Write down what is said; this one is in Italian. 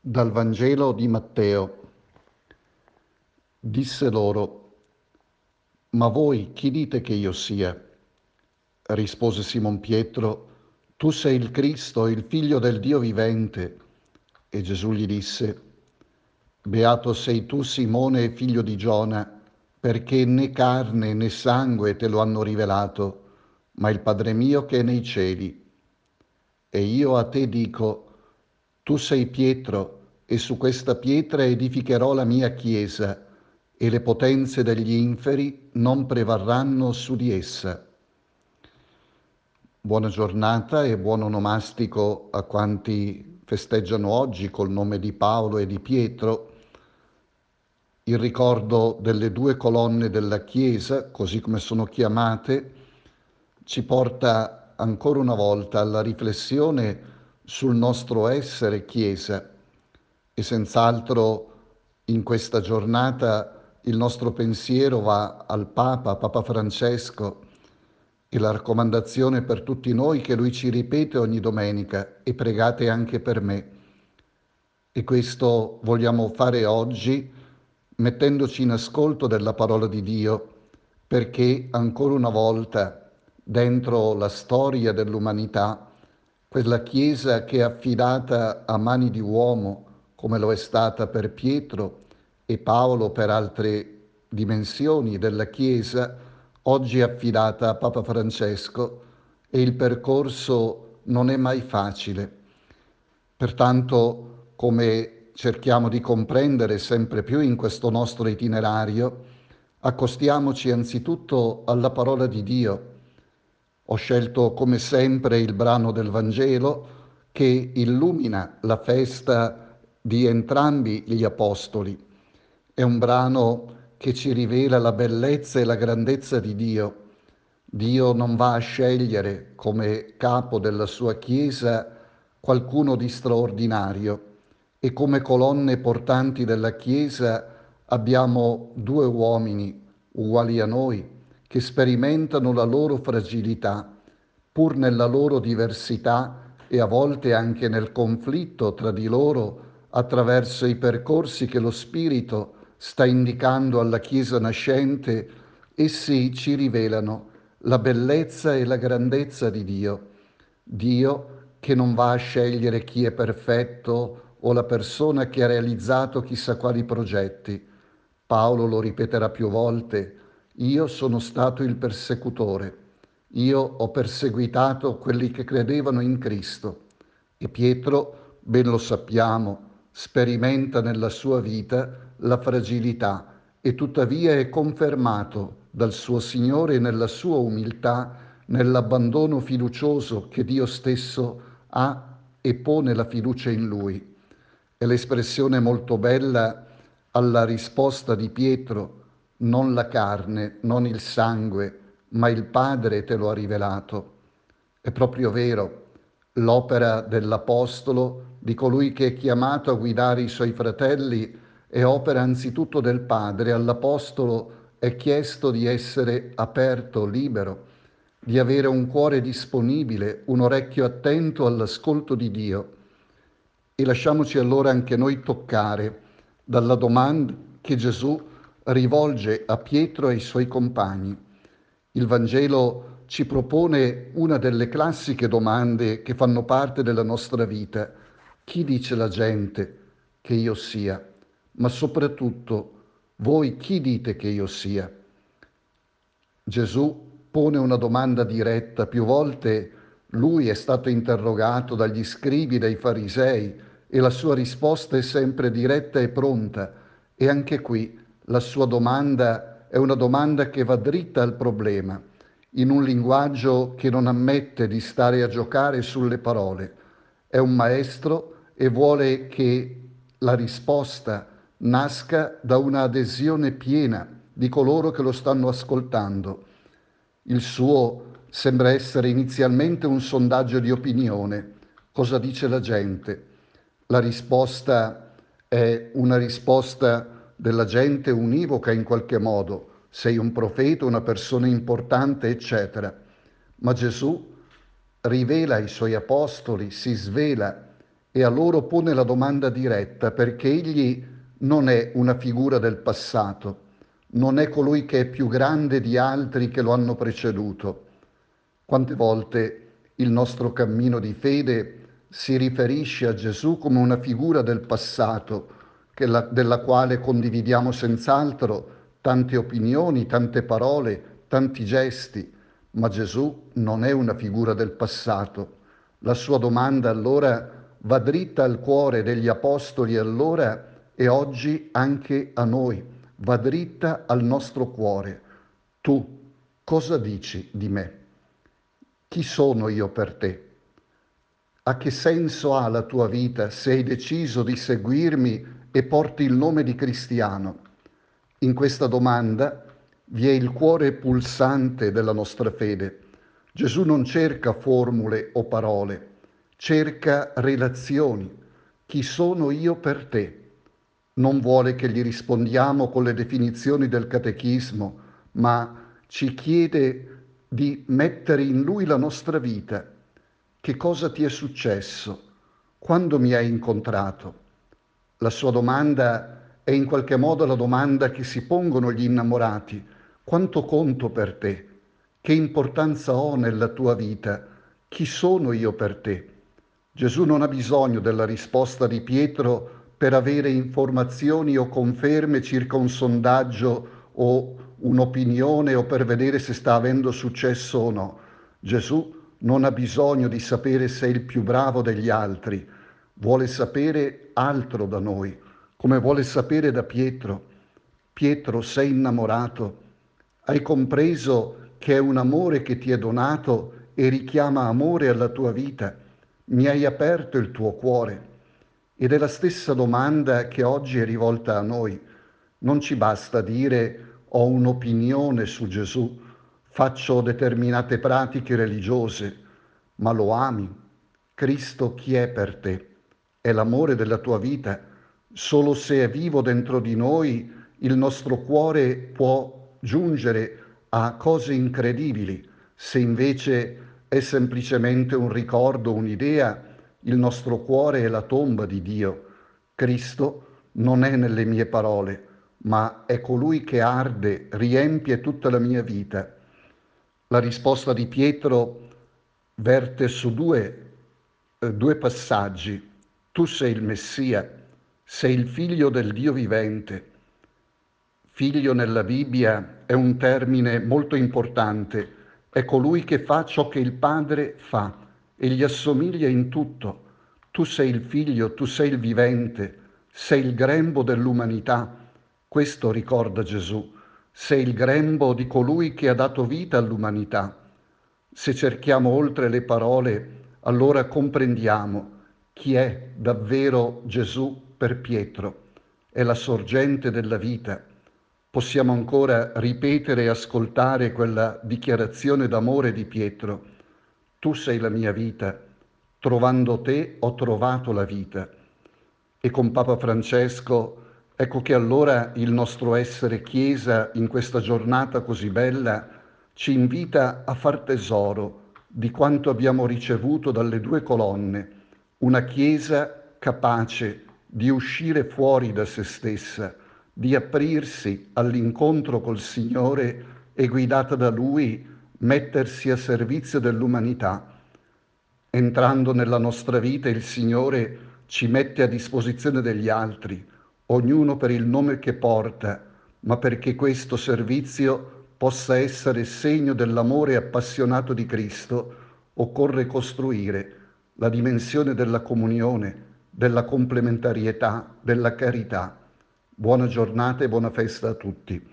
Dal Vangelo di Matteo. Disse loro: Ma voi chi dite che io sia? Rispose Simon Pietro: Tu sei il Cristo, il Figlio del Dio vivente. E Gesù gli disse: Beato sei tu, Simone, figlio di Giona, perché né carne né sangue te lo hanno rivelato, ma il Padre mio che è nei cieli. E io a te dico: tu sei Pietro, e su questa pietra edificherò la mia chiesa, e le potenze degli inferi non prevarranno su di essa. Buona giornata e buon onomastico a quanti festeggiano oggi col nome di Paolo e di Pietro. Il ricordo delle due colonne della Chiesa, così come sono chiamate, ci porta ancora una volta alla riflessione sul nostro essere Chiesa, e senz'altro in questa giornata il nostro pensiero va al Papa Francesco, e la raccomandazione per tutti noi che lui ci ripete ogni domenica: e pregate anche per me. E questo vogliamo fare oggi, mettendoci in ascolto della parola di Dio, perché ancora una volta, dentro la storia dell'umanità, quella Chiesa che è affidata a mani di uomo, come lo è stata per Pietro e Paolo per altre dimensioni della Chiesa, oggi è affidata a Papa Francesco, e il percorso non è mai facile. Pertanto, come cerchiamo di comprendere sempre più in questo nostro itinerario, accostiamoci anzitutto alla parola di Dio. Ho scelto come sempre il brano del Vangelo che illumina la festa di entrambi gli apostoli. È un brano che ci rivela la bellezza e la grandezza di Dio. Dio non va a scegliere come capo della sua Chiesa qualcuno di straordinario, e come colonne portanti della Chiesa abbiamo due uomini uguali a noi che sperimentano la loro fragilità, pur nella loro diversità e a volte anche nel conflitto tra di loro, attraverso i percorsi che lo Spirito sta indicando alla Chiesa nascente. Essi ci rivelano la bellezza e la grandezza di Dio. Dio che non va a scegliere chi è perfetto o la persona che ha realizzato chissà quali progetti. Paolo lo ripeterà più volte: io sono stato il persecutore, io ho perseguitato quelli che credevano in Cristo. E Pietro, ben lo sappiamo, sperimenta nella sua vita la fragilità, e tuttavia è confermato dal suo Signore nella sua umiltà, nell'abbandono fiducioso che Dio stesso ha e pone la fiducia in lui. È l'espressione molto bella alla risposta di Pietro: non la carne, non il sangue, ma il Padre te lo ha rivelato. È proprio vero, l'opera dell'Apostolo, di colui che è chiamato a guidare i suoi fratelli, è opera anzitutto del Padre. All'Apostolo è chiesto di essere aperto, libero, di avere un cuore disponibile, un orecchio attento all'ascolto di Dio. E lasciamoci allora anche noi toccare dalla domanda che Gesù rivolge a Pietro e ai suoi compagni. Il Vangelo ci propone una delle classiche domande che fanno parte della nostra vita: chi dice la gente che io sia? Ma soprattutto, voi chi dite che io sia? Gesù pone una domanda diretta. Più volte lui è stato interrogato dagli scribi, dai farisei, e la sua risposta è sempre diretta e pronta. E anche qui la sua domanda è una domanda che va dritta al problema, in un linguaggio che non ammette di stare a giocare sulle parole. È un maestro e vuole che la risposta nasca da una adesione piena di coloro che lo stanno ascoltando. Il suo sembra essere inizialmente un sondaggio di opinione. Cosa dice la gente? La risposta è una risposta della gente univoca in qualche modo: sei un profeta, una persona importante, eccetera. Ma Gesù rivela ai suoi apostoli, si svela e a loro pone la domanda diretta perché egli non è una figura del passato, non è colui che è più grande di altri che lo hanno preceduto. Quante volte il nostro cammino di fede si riferisce a Gesù come una figura del passato, della quale condividiamo senz'altro tante opinioni, tante parole, tanti gesti, ma Gesù non è una figura del passato. La sua domanda allora va dritta al cuore degli apostoli allora e oggi anche a noi, va dritta al nostro cuore. Tu cosa dici di me? Chi sono io per te? A che senso ha la tua vita se hai deciso di seguirmi e porti il nome di cristiano? In questa domanda vi è il cuore pulsante della nostra fede. Gesù non cerca formule o parole, cerca relazioni. Chi sono io per te? Non vuole che gli rispondiamo con le definizioni del catechismo, ma ci chiede di mettere in lui la nostra vita. Che cosa ti è successo? Quando mi hai incontrato? La sua domanda è in qualche modo la domanda che si pongono gli innamorati. Quanto conto per te? Che importanza ho nella tua vita? Chi sono io per te? Gesù non ha bisogno della risposta di Pietro per avere informazioni o conferme circa un sondaggio o un'opinione o per vedere se sta avendo successo o no. Gesù non ha bisogno di sapere se è il più bravo degli altri, vuole sapere altro da noi, come vuole sapere da Pietro. Pietro, sei innamorato? Hai compreso che è un amore che ti è donato e richiama amore alla tua vita? Mi hai aperto il tuo cuore? Ed è la stessa domanda che oggi è rivolta a noi. Non ci basta dire ho un'opinione su Gesù, faccio determinate pratiche religiose, ma lo ami? Cristo chi è per te? È l'amore della tua vita? Solo se è vivo dentro di noi il nostro cuore può giungere a cose incredibili. Se invece è semplicemente un ricordo, un'idea, il nostro cuore è la tomba di Dio. Cristo non è nelle mie parole, ma è colui che arde, riempie tutta la mia vita. La risposta di Pietro verte su due passaggi. Tu sei il Messia, sei il figlio del Dio vivente. Figlio nella Bibbia è un termine molto importante, è colui che fa ciò che il Padre fa e gli assomiglia in tutto. Tu sei il figlio, tu sei il vivente, sei il grembo dell'umanità. Questo ricorda Gesù. Sei il grembo di colui che ha dato vita all'umanità. Se cerchiamo oltre le parole, allora comprendiamo chi è davvero Gesù per Pietro. È la sorgente della vita. Possiamo ancora ripetere e ascoltare quella dichiarazione d'amore di Pietro. Tu sei la mia vita, trovando te ho trovato la vita. E con Papa Francesco, ecco che allora il nostro essere Chiesa in questa giornata così bella ci invita a far tesoro di quanto abbiamo ricevuto dalle due colonne, una Chiesa capace di uscire fuori da se stessa, di aprirsi all'incontro col Signore e guidata da Lui mettersi a servizio dell'umanità. Entrando nella nostra vita il Signore ci mette a disposizione degli altri, ognuno per il nome che porta, ma perché questo servizio possa essere segno dell'amore appassionato di Cristo, occorre costruire la dimensione della comunione, della complementarietà, della carità. Buona giornata e buona festa a tutti.